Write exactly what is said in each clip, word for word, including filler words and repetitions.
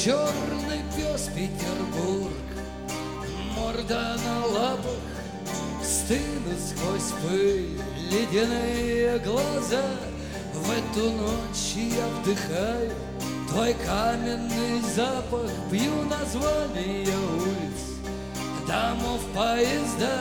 Черный пес Петербург, морда на лапах, стынут сквозь пыль ледяные глаза. В эту ночь я вдыхаю твой каменный запах, пью названия улиц, домов, поезда.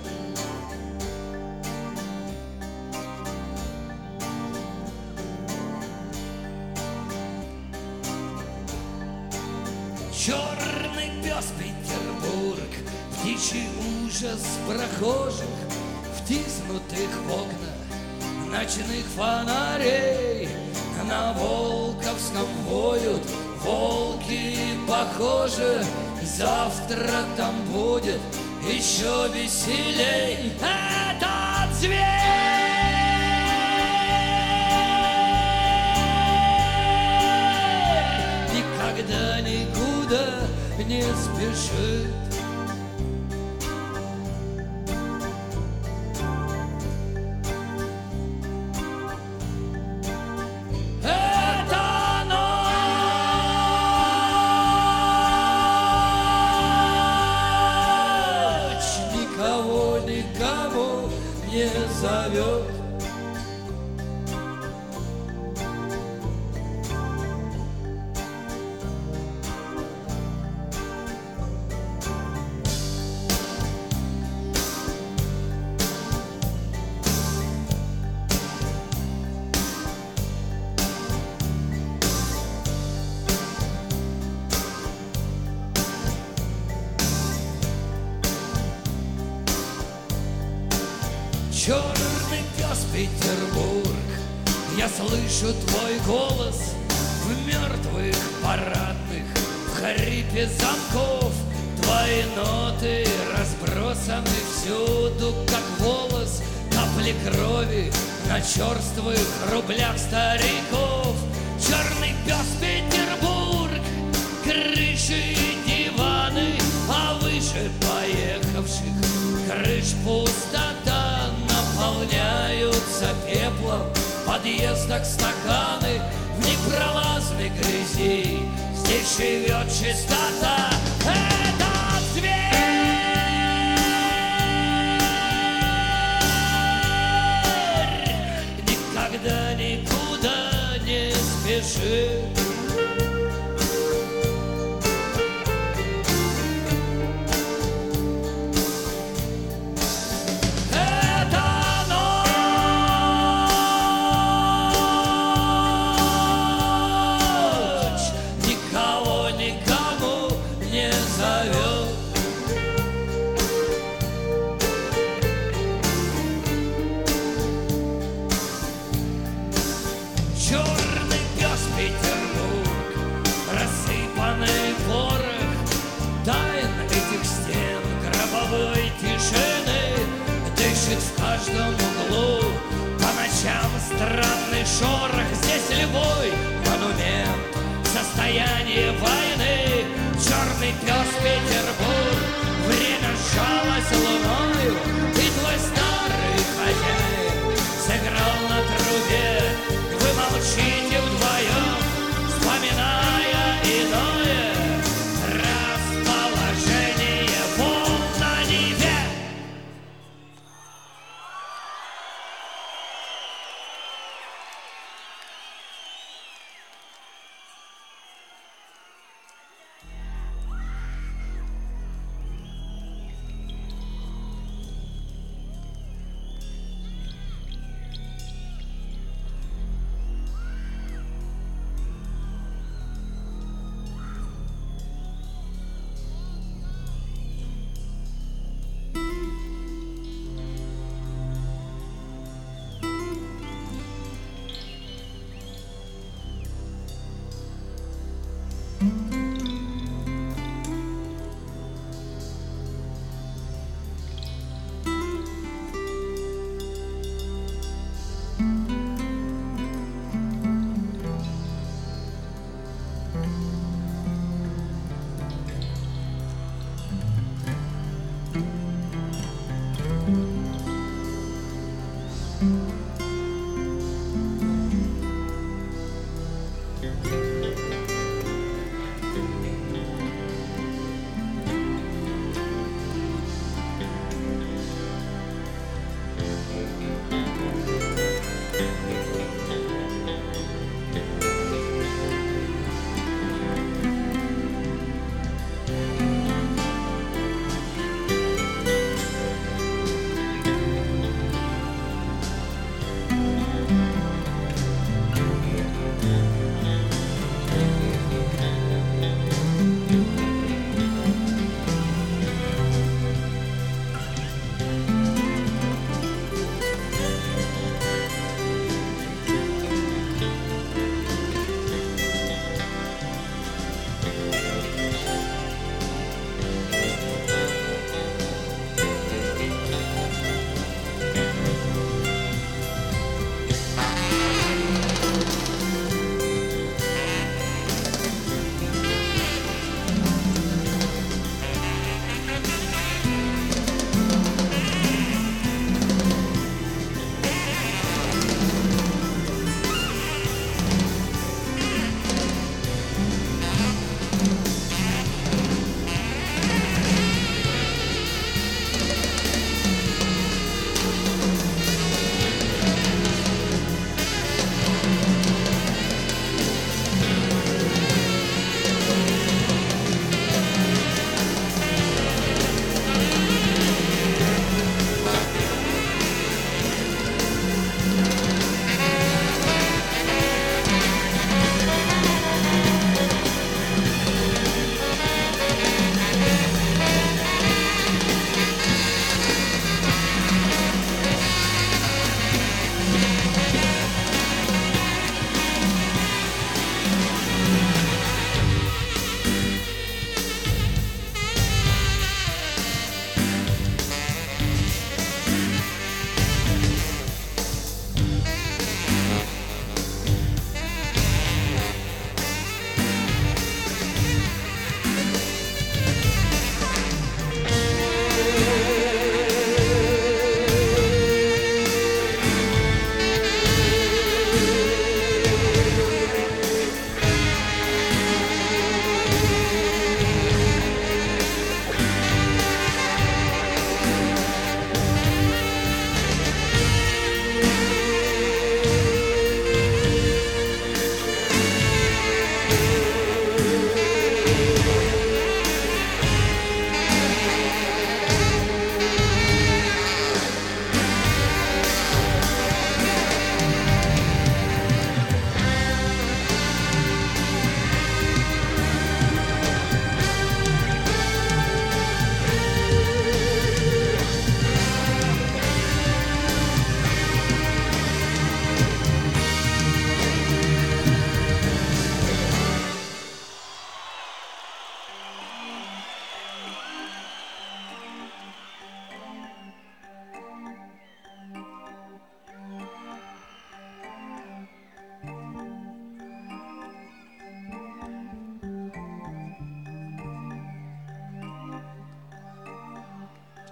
Черный пес Петербург, птичий ужас прохожих, втиснутых в окна ночных фонарей. На Волковском воют волки, похоже, завтра там будет еще веселей. Этот зверь никогда никуда не спешит. Зовет. Черный пес Петербург, я слышу твой голос в мертвых парадных, в хрипе замков. Твои ноты разбросаны всюду, как волос, капли крови на черствых рублях стариков. Черный пес Петербург, крыши и диваны, а выше поехавших крыш пустота. Наполняются пеплом в подъездах стаканы, в непролазной грязи здесь живет чистота. Этот зверь никогда никуда не спешит. В каждом углу по ночам странный шорох. Здесь любой монумент состояние войны. Черный пес Петербург, время сжалось луною, и твой старый хозяин сыграл на трубе. Вы молчите вдвоем, вспоминая иное расположение волн на Неве.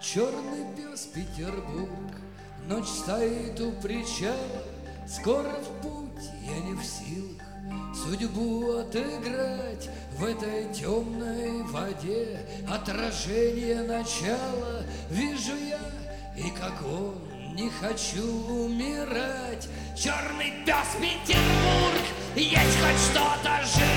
Черный пес Петербург, ночь стоит у причала, скоро в путь, я не в силах судьбу отыграть в этой темной воде. Отражение начала вижу я, и как он, не хочу умирать. Черный пес Петербург, есть хоть что-то жить.